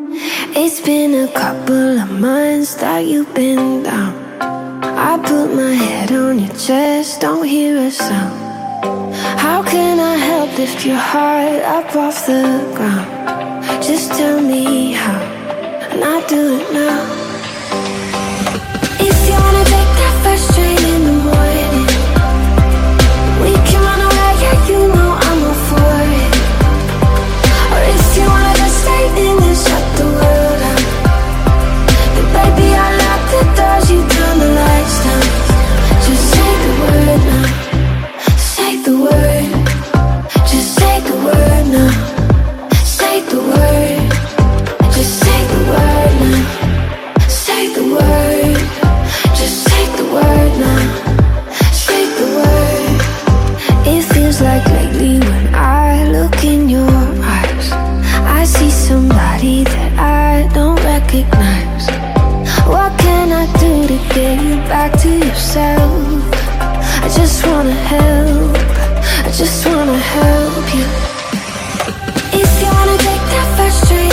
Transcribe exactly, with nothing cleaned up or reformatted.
It's been a couple of months that you've been down. I put my head on your chest, don't hear a sound. How can I help lift your heart up off the ground? Just tell me how, and I'll do it now. If you wanna take that first train in the morning, we can run away, yeah, you know I'm all for it. Or if you wanna just stay in and shut the world out, then baby, I'll lock the doors, you turn the lights down. Just say the word now, say the word. Just say the word now, say the word. Just say the word now, say the word. Just say the word now, say the word. It feels like lately when I look in your eyes, I see somebody that I don't recognize. What can I do to get you back to yourself? I just wanna help, I just wanna help you. If you wanna take that first train